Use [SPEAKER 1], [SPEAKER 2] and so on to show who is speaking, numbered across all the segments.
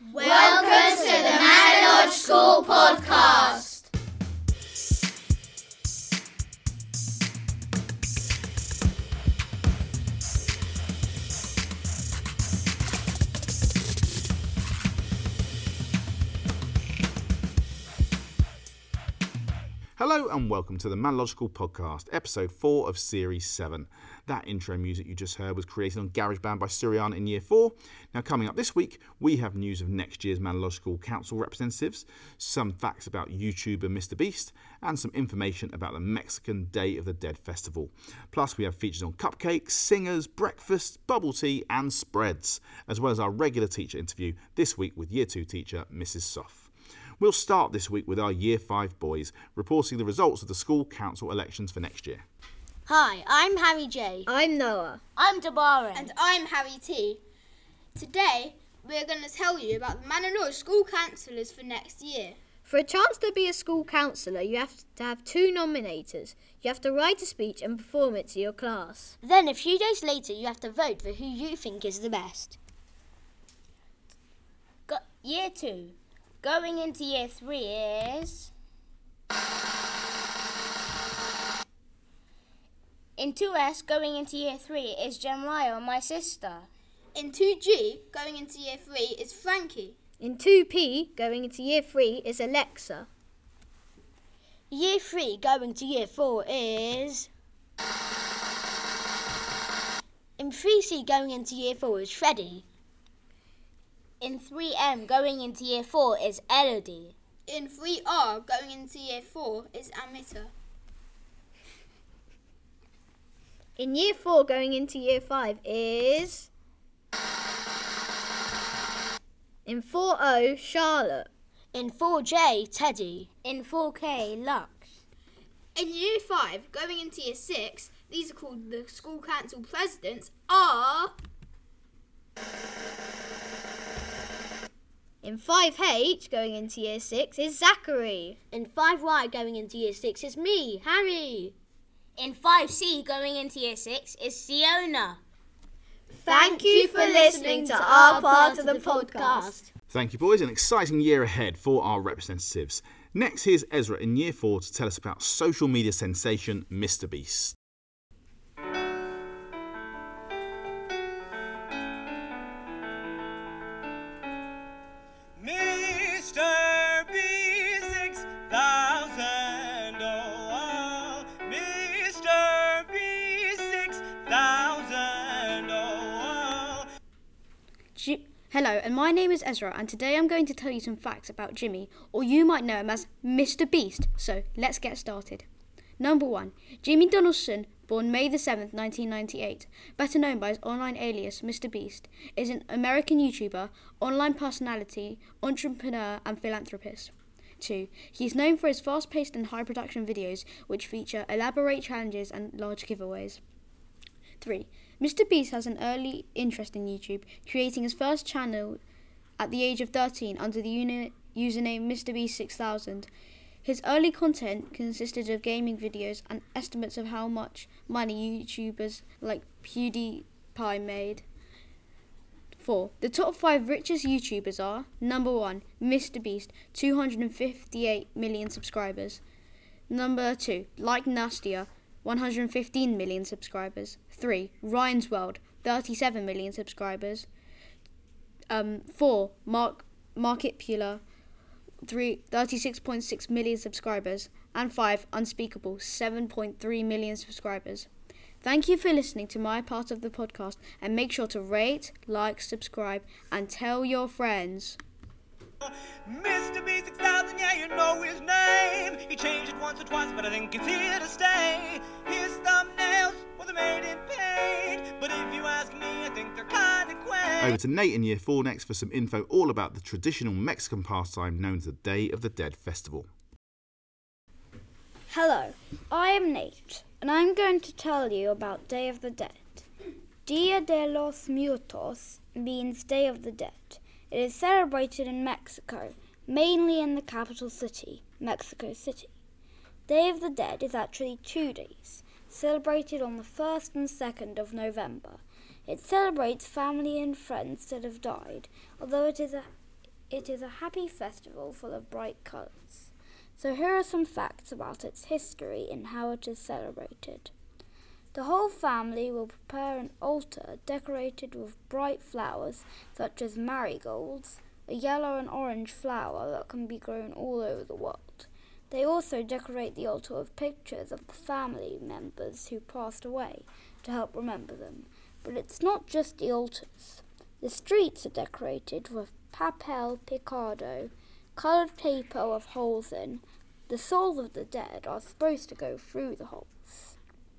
[SPEAKER 1] Welcome to the Manor Lodge School Podcast.
[SPEAKER 2] Hello and welcome to the Manor Lodge School Podcast, episode 4 of series 7. That intro music you just heard was created on GarageBand by Surian in year 4. Now coming up this week, we have news of next year's Manor Lodge School Council representatives, some facts about YouTuber Mr Beast, and some information about the Mexican Day of the Dead festival. Plus we have features on cupcakes, singers, breakfast, bubble tea and spreads, as well as our regular teacher interview this week with year 2 teacher Mrs Soff. We'll start this week with our Year 5 boys, reporting the results of the school council elections for next year.
[SPEAKER 3] Hi, I'm Harry J.
[SPEAKER 4] I'm Noah.
[SPEAKER 3] I'm Deborah.
[SPEAKER 5] And I'm Harry T. Today, we're going to tell you about the Manor Lodge school councillors for next year.
[SPEAKER 4] For a chance to be a school councillor, you have to have 2 nominators. You have to write a speech and perform it to your class.
[SPEAKER 3] Then a few days later, you have to vote for who you think is the best. Year 2. Going into year 3 is... In 2S, going into year 3 is Jeremiah, my sister.
[SPEAKER 5] In 2G, going into year 3 is Frankie.
[SPEAKER 4] In 2P, going into year 3 is Alexa.
[SPEAKER 3] Year 3, going to year 4 is... In 3C, going into year 4 is Freddie. In 3M, going into year 4 is Elodie.
[SPEAKER 5] In 3R, going into year 4 is Amita.
[SPEAKER 4] In year 4, going into year 5 is... In 4O, Charlotte.
[SPEAKER 3] In 4J, Teddy. In 4K, Lux.
[SPEAKER 5] In year 5, going into year 6, these are called the school council presidents, are...
[SPEAKER 4] In 5H, going into year 6 is Zachary.
[SPEAKER 3] In 5Y, going into year 6 is me, Harry. In 5C, going into year 6 is Siona.
[SPEAKER 4] Thank you for listening to our part of the podcast.
[SPEAKER 2] Thank you boys, an exciting year ahead for our representatives. Next here's Ezra in year 4 to tell us about social media sensation Mr Beast.
[SPEAKER 6] Hello, and my name is Ezra, and today I'm going to tell you some facts about Jimmy, or you might know him as Mr Beast. So, let's get started. Number 1. Jimmy Donaldson, born May the 7th, 1998, better known by his online alias Mr Beast, is an American YouTuber, online personality, entrepreneur and philanthropist. 2. He is known for his fast-paced and high-production videos, which feature elaborate challenges and large giveaways. 3. Mr Beast has an early interest in YouTube, creating his first channel at the age of 13 under the username MrBeast6000. His early content consisted of gaming videos and estimates of how much money YouTubers like PewDiePie made. 4. The top 5 richest YouTubers are: Number 1, Mr Beast, 258 million subscribers. Number 2, Like Nastia, 115 million subscribers. 3. Ryan's World, 37 million subscribers. 4. Marketpula, 36.6 million subscribers. And 5. Unspeakable, 7.3 million subscribers. Thank you for listening to my part of the podcast, and make sure to rate, like, subscribe, and tell your friends.
[SPEAKER 7] Mr. B6000, yeah, you know his name. He changed it once or twice, but I think it's here to stay. His thumbnails, well, they're made in paint, but if you ask me, I think they're kind of quaint.
[SPEAKER 2] Over to Nate in year 4 next for some info all about the traditional Mexican pastime known as the Day of the Dead festival.
[SPEAKER 8] Hello, I am Nate, and I'm going to tell you about Day of the Dead. Dia de los Muertos means Day of the Dead. It is celebrated in Mexico, mainly in the capital city, Mexico City. Day of the Dead is actually 2 days, celebrated on the 1st and 2nd of November. It celebrates family and friends that have died, although it is It is a happy festival full of bright colours. So here are some facts about its history and how it is celebrated. The whole family will prepare an altar decorated with bright flowers such as marigolds, a yellow and orange flower that can be grown all over the world. They also decorate the altar with pictures of the family members who passed away to help remember them. But it's not just the altars. The streets are decorated with papel picado, coloured paper with holes in. The souls of the dead are supposed to go through the holes.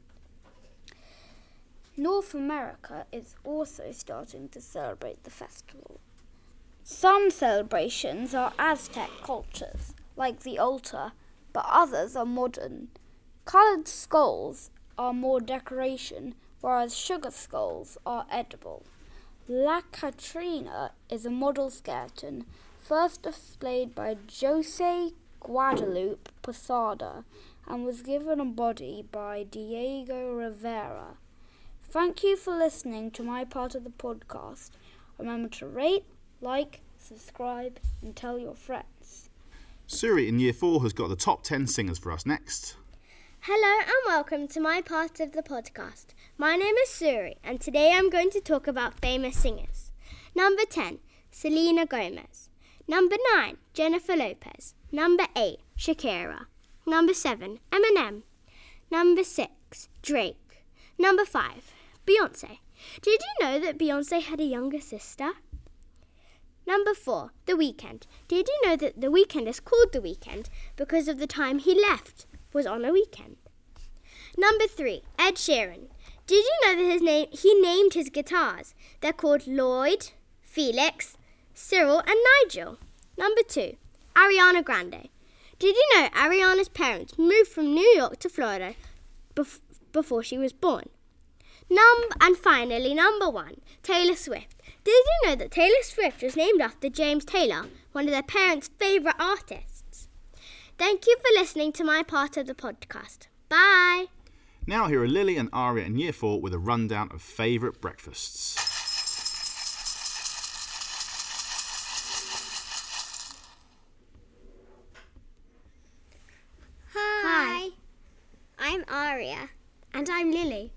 [SPEAKER 8] North America is also starting to celebrate the festival. Some celebrations are Aztec cultures, like the altar, but others are modern. Coloured skulls are more decoration, whereas sugar skulls are edible. La Catrina is a model skeleton, first displayed by Jose Guadalupe Posada, and was given a body by Diego Rivera. Thank you for listening to my part of the podcast. Remember to rate, like, subscribe, and tell your friends.
[SPEAKER 2] Suri in Year 4 has got the top 10 singers for us next.
[SPEAKER 3] Hello and welcome to my part of the podcast. My name is Suri and today I'm going to talk about famous singers. Number 10, Selena Gomez. Number 9, Jennifer Lopez. Number 8, Shakira. Number 7, Eminem. Number 6, Drake. Number 5, Beyonce. Did you know that Beyonce had a younger sister? Number 4, The Weeknd. Did you know that The Weeknd is called The Weeknd because of the time he left was on a weekend? Number 3, Ed Sheeran. Did you know that he named his guitars? They're called Lloyd, Felix, Cyril and Nigel. Number 2, Ariana Grande. Did you know Ariana's parents moved from New York to Florida before she was born? And finally, number 1, Taylor Swift. Did you know that Taylor Swift was named after James Taylor, one of their parents' favourite artists? Thank you for listening to my part of the podcast. Bye!
[SPEAKER 2] Now here are Lily and Aria in Year 4 with a rundown of favourite breakfasts.
[SPEAKER 3] Hi, I'm Aria.
[SPEAKER 9] And I'm Lily.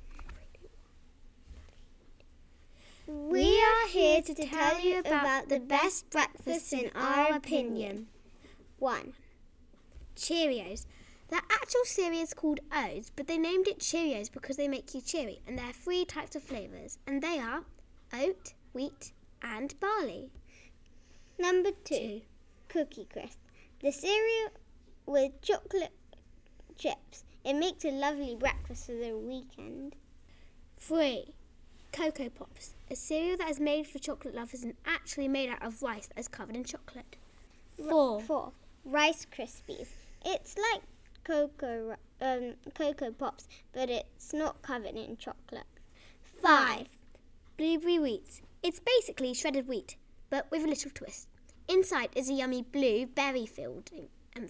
[SPEAKER 3] We are here to tell you about the best breakfasts in our opinion. 1.
[SPEAKER 9] Cheerios. The actual cereal is called O's, but they named it Cheerios because they make you cheery, and there are 3 types of flavours, and they are oat, wheat, and barley.
[SPEAKER 3] Number 2, Cookie Crisp. The cereal with chocolate chips. It makes a lovely breakfast for the weekend.
[SPEAKER 9] 3, Cocoa Pops. A cereal that is made for chocolate lovers and actually made out of rice that is covered in chocolate.
[SPEAKER 3] 4, Rice Krispies. It's like Cocoa Pops, but it's not covered in chocolate.
[SPEAKER 9] 5, Blueberry Wheats. It's basically shredded wheat, but with a little twist. Inside is a yummy blue berry filling.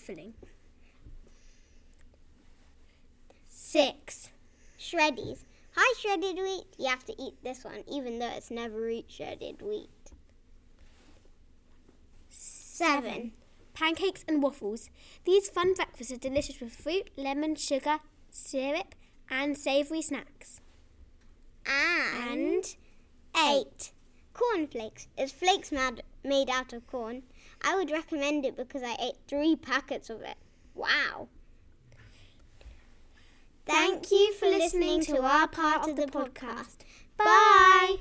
[SPEAKER 3] 6, Shreddies. Hi, shredded wheat. You have to eat this one, even though it's never eat shredded wheat. 7,
[SPEAKER 9] Pancakes and waffles. These fun breakfasts are delicious with fruit, lemon, sugar, syrup, and savoury snacks.
[SPEAKER 3] And 8, Cornflakes. It's flakes made out of corn. I would recommend it because I ate 3 packets of it. Wow. Thank you for listening to our part of the podcast. Bye!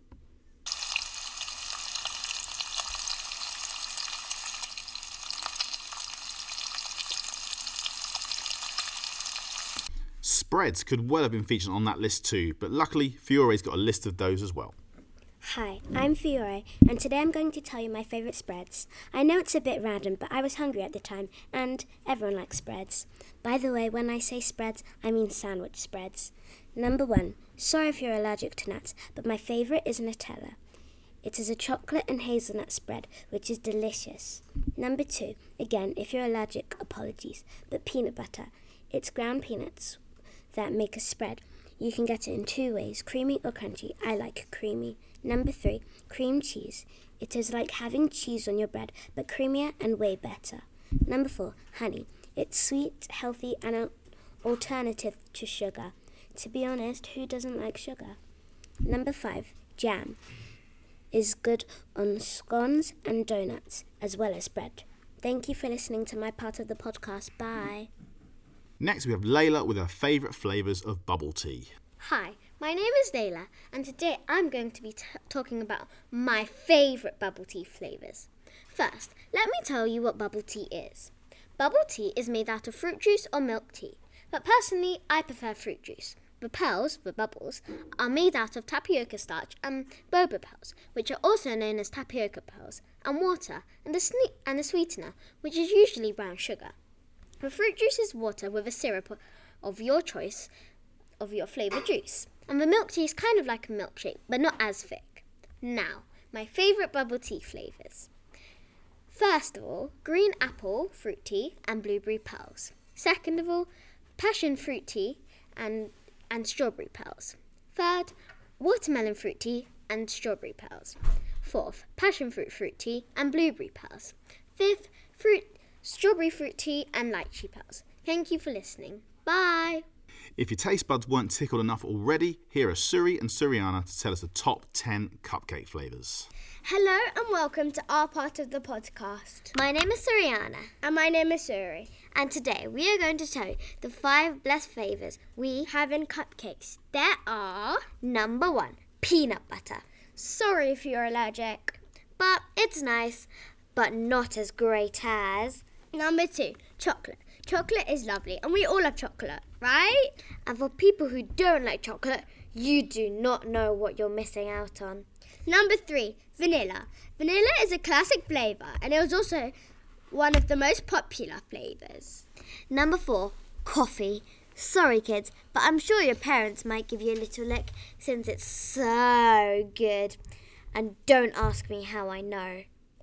[SPEAKER 2] Spreads could well have been featured on that list too, but luckily Fiore's got a list of those as well.
[SPEAKER 10] Hi, I'm Fiore, and today I'm going to tell you my favourite spreads. I know it's a bit random, but I was hungry at the time, and everyone likes spreads. By the way, when I say spreads, I mean sandwich spreads. Number 1, sorry if you're allergic to nuts, but my favourite is Nutella. It is a chocolate and hazelnut spread, which is delicious. Number 2, again, if you're allergic, apologies, but peanut butter. It's ground peanuts that make a spread. You can get it in 2 ways, creamy or crunchy. I like creamy. Number 3, cream cheese. It is like having cheese on your bread, but creamier and way better. Number 4, honey. It's sweet, healthy, and an alternative to sugar. To be honest, who doesn't like sugar? Number 5, jam. Is good on scones and donuts, as well as bread. Thank you for listening to my part of the podcast. Bye.
[SPEAKER 2] Next, we have Layla with her favourite flavours of bubble tea.
[SPEAKER 9] Hi, my name is Layla, and today I'm going to be talking about my favourite bubble tea flavours. First, let me tell you what bubble tea is. Bubble tea is made out of fruit juice or milk tea, but personally I prefer fruit juice. The pearls, the bubbles, are made out of tapioca starch and boba pearls, which are also known as tapioca pearls, and water, and the sweetener, which is usually brown sugar. The fruit juice is water with a syrup of your choice of your flavoured juice, and the milk tea is kind of like a milkshake, but not as thick. Now, my favourite bubble tea flavours. First of all, green apple fruit tea and blueberry pearls. Second of all, passion fruit tea and strawberry pearls. Third, watermelon fruit tea and strawberry pearls. Fourth, passion fruit tea and blueberry pearls. Fifth, strawberry fruit tea and lychee pearls. Thank you for listening. Bye.
[SPEAKER 2] If your taste buds weren't tickled enough already, here are Suri and Suriana to tell us the top 10 cupcake flavours.
[SPEAKER 3] Hello and welcome to our part of the podcast.
[SPEAKER 9] My name is Suriana.
[SPEAKER 3] And my name is Suri.
[SPEAKER 9] And today we are going to tell you the 5 best flavours we
[SPEAKER 3] have in cupcakes. There are...
[SPEAKER 9] Number 1, peanut butter.
[SPEAKER 3] Sorry if you're allergic.
[SPEAKER 9] But it's nice, but not as great as...
[SPEAKER 3] Number 2, chocolate. Chocolate is lovely and we all love chocolate, right?
[SPEAKER 9] And for people who don't like chocolate, you do not know what you're missing out on.
[SPEAKER 3] Number 3, vanilla. Vanilla is a classic flavour and it was also one of the most popular flavours.
[SPEAKER 9] Number 4, coffee. Sorry kids, but I'm sure your parents might give you a little lick since it's so good. And don't ask me how I know.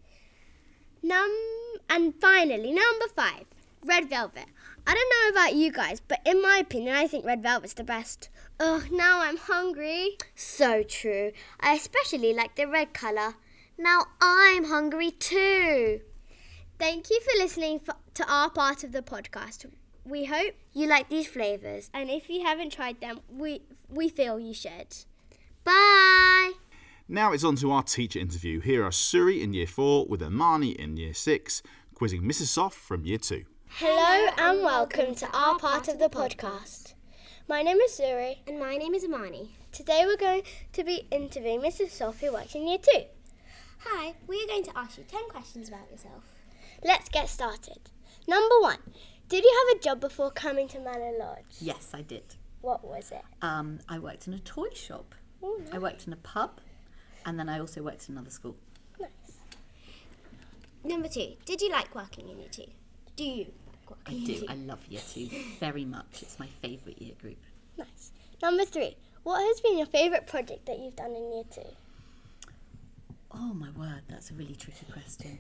[SPEAKER 3] And finally, number 5, red velvet. I don't know about you guys, but in my opinion, I think red velvet's the best. Ugh, now I'm hungry.
[SPEAKER 9] So true. I especially like the red colour. Now I'm hungry too.
[SPEAKER 3] Thank you for listening to our part of the podcast. We hope
[SPEAKER 9] you like these flavours.
[SPEAKER 3] And if you haven't tried them, we feel you should.
[SPEAKER 9] Bye!
[SPEAKER 2] Now it's on to our teacher interview. Here are Suri in Year 4 with Amani in Year 6, quizzing Mrs. Soft from Year 2.
[SPEAKER 3] Hello and welcome to our part of the podcast. My name is Suri.
[SPEAKER 9] And my name is Amani.
[SPEAKER 3] Today we're going to be interviewing Mrs. Soft, who works in Year 2.
[SPEAKER 9] Hi, we are going to ask you 10 questions about yourself.
[SPEAKER 3] Let's get started. Number 1, did you have a job before coming to Manor Lodge?
[SPEAKER 11] Yes, I did.
[SPEAKER 3] What was it?
[SPEAKER 11] I worked in a toy shop.
[SPEAKER 3] Oh, nice.
[SPEAKER 11] I worked in a pub, and then I also worked in another school.
[SPEAKER 3] Nice.
[SPEAKER 9] Number 2, did you like working in Year 2? Do you like working in Year 2?
[SPEAKER 11] I love Year 2 very much. It's my favourite year group.
[SPEAKER 3] Nice. Number 3, what has been your favourite project that you've done in Year 2?
[SPEAKER 11] Oh my word, that's a really tricky question.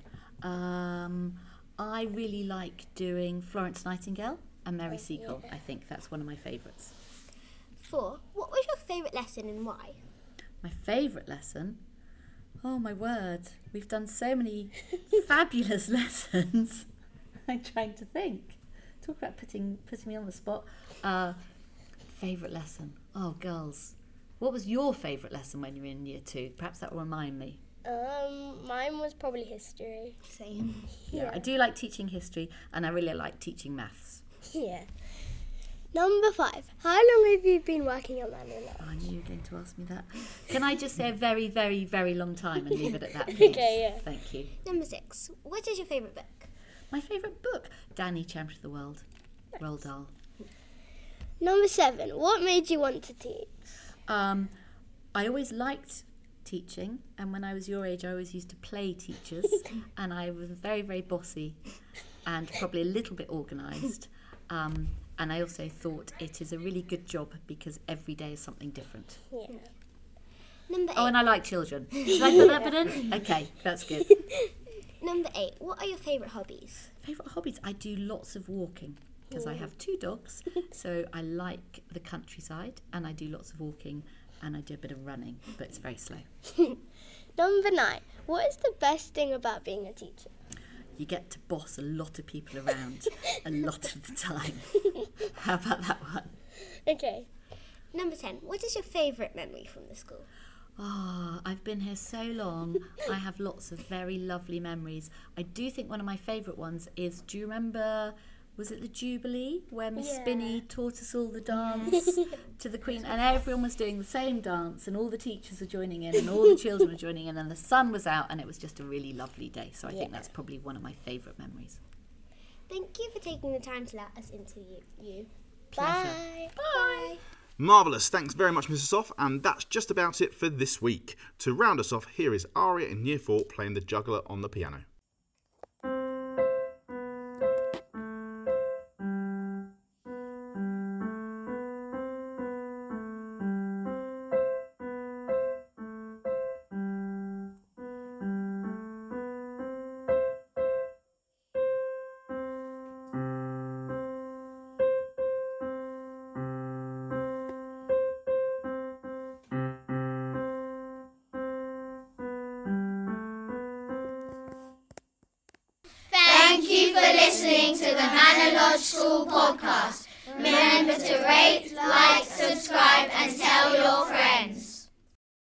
[SPEAKER 11] I really like doing Florence Nightingale and Mary Seacole. I think that's one of my favourites.
[SPEAKER 9] 4, what was your favourite lesson and why?
[SPEAKER 11] My favourite lesson? Oh my word, we've done so many fabulous lessons. I'm trying to think. Talk about putting me on the spot. Favourite lesson? Oh, girls. What was your favourite lesson when you were in Year 2? Perhaps that will remind me.
[SPEAKER 3] Mine was probably history.
[SPEAKER 9] Same.
[SPEAKER 11] Yeah, I do like teaching history and I really like teaching maths.
[SPEAKER 3] Yeah. Number 5, how long have you been working at Manor Lodge?
[SPEAKER 11] Oh, I knew you were going to ask me that. Can I just say a very, very, very long time and leave it at that, please?
[SPEAKER 3] Okay, yeah.
[SPEAKER 11] Thank you.
[SPEAKER 9] Number 6, what is your favourite book?
[SPEAKER 11] My favourite book, Danny, Champion of the World, Roald Dahl.
[SPEAKER 3] Number 7, what made you want to teach?
[SPEAKER 11] I always liked teaching, and when I was your age I always used to play teachers and I was very, very bossy and probably a little bit organised, and I also thought it is a really good job because every day is something different.
[SPEAKER 3] Yeah.
[SPEAKER 9] Number 8.
[SPEAKER 11] Oh, and I like children. Should I put that bit in? Okay, that's good.
[SPEAKER 9] Number 8, what are your favourite hobbies?
[SPEAKER 11] Favourite hobbies? I do lots of walking because I have 2 dogs, so I like the countryside and I do lots of walking and I do a bit of running, but it's very slow.
[SPEAKER 3] Number 9. What is the best thing about being a teacher?
[SPEAKER 11] You get to boss a lot of people around a lot of the time. How about that one?
[SPEAKER 3] Okay.
[SPEAKER 9] Number 10. What is your favourite memory from the school?
[SPEAKER 11] Oh, I've been here so long. I have lots of very lovely memories. I do think one of my favourite ones is, do you remember, was it the Jubilee, where Miss Spinney taught us all the dance to the Queen, and everyone was doing the same dance, and all the teachers were joining in, and all the children were joining in, and the sun was out, and it was just a really lovely day. So I think that's probably one of my favourite memories.
[SPEAKER 9] Thank you for taking the time to let us interview you.
[SPEAKER 3] Bye.
[SPEAKER 9] Bye.
[SPEAKER 2] Marvellous. Thanks very much, Mrs. Soff. And that's just about it for this week. To round us off, here is Aria in Year 4 playing the juggler on the piano.
[SPEAKER 1] Thank you for listening to the Manor Lodge School podcast. Remember to rate, like, subscribe and tell your friends.